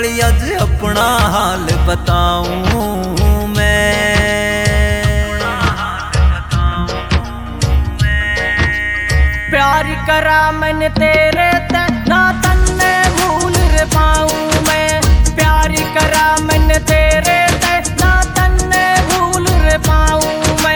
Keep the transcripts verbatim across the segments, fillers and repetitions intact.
नाली अज अपना हाल बताऊं मैं। प्यार करा मैंने तेरे ते ना तन्ने भूल रे पाऊं मैं। प्यार करा मैंने तेरे ते ना तन्ने भूल रे पाऊं मैं।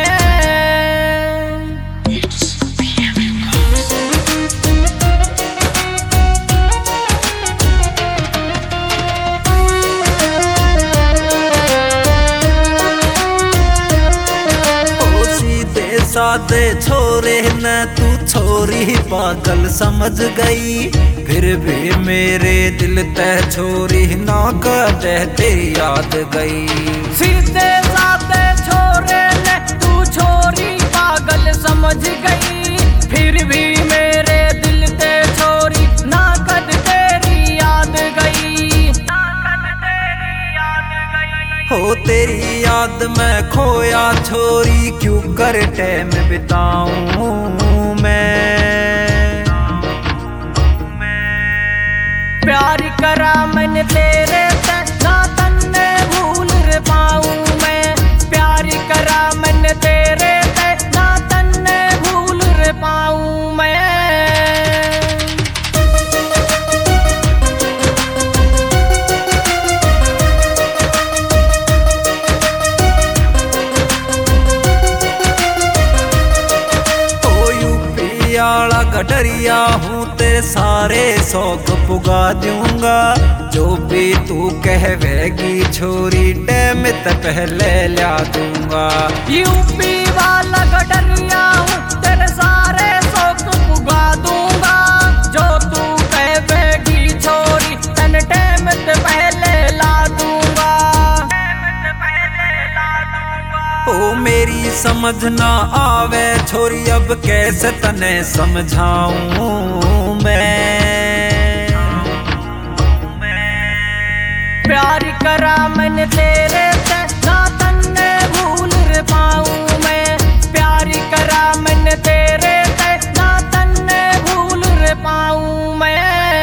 सादे छोरे न तू छोरी पागल समझ गई, फिर भी मेरे दिल ते छोरी ना कदे तेरी याद गई। सीधे सादे छोरे ने तू छोरी पागल समझ गई, फिर भी मेरे दिल ते छोरी ना कद तेरी याद गई। ना कद तेरी याद गई। हो तेरी याद में खोया छोरी, क्यों कर टाइम बिताऊं मैं। प्यार करा मैंने तेरे ते ना तन्ने भूल रे पाऊं मैं। प्यार करा मैंने तेरे ते ना तन्ने भूल रे पाऊं मैं। आला गडरिया हूँ तेरे सारे शौक पुगा दूंगा, जो भी तू कहवेगी छोरी टाइम ते पहले ला दूंगा। यूपी वाला गडरिया हूँ तेरे सारे शौक पुगा दूंगा, जो तू कहवेगी छोरी तन टाइम ते पहले ला दूंगा। ओ मेरी समझ ना आवे छोरी अब कैसे तने समझाऊं मैं। प्यार करा मैंने तेरे ते ना तन्ने भूल रे पाऊं मैं। प्यार करा मैंने तेरे ते ना तन्ने भूल रे पाऊं मैं।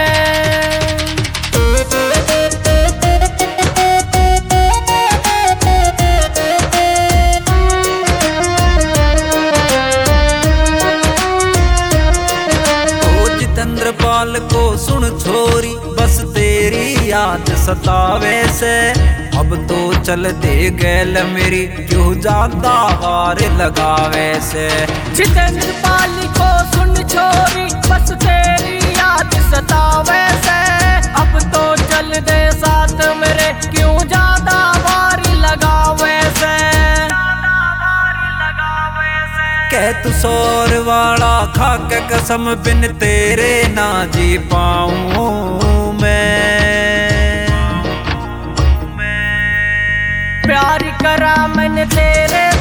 चंद्रपाल को सुन छोरी बस तेरी याद सतावे से, अब तो चल दे गैल मेरी क्यों ज्यादा वार लगावे से। चंद्रपाल को सुन छोरी बस तेरी याद सतावे से, अब तो चल दे साथ मेरे क्यों ज्यादा वार लगावे से। कह तू सौर वाला खा के कसम बिन तेरे ना जी पाऊं मैं। प्यार करा मैंने तेरे